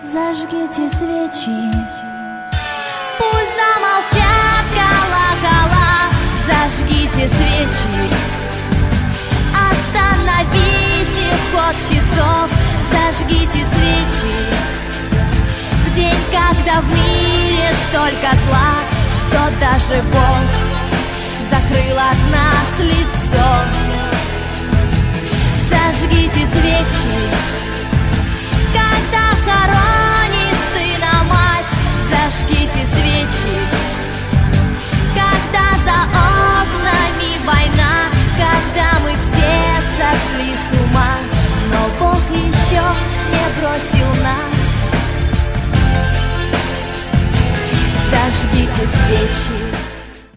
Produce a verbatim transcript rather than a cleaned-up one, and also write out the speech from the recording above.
Зажгите свечи, пусть замолчат колокола. Зажгите свечи, остановите ход часов. Зажгите свечи в день, когда в мире столько зла, что даже Бог закрыл от нас лицо. Зажгите свечи, когда хоронит сына мать. Зажгите свечи, когда за окнами война, когда мы все сошли с ума, но Бог еще не бросил нас. Зажгите свечи.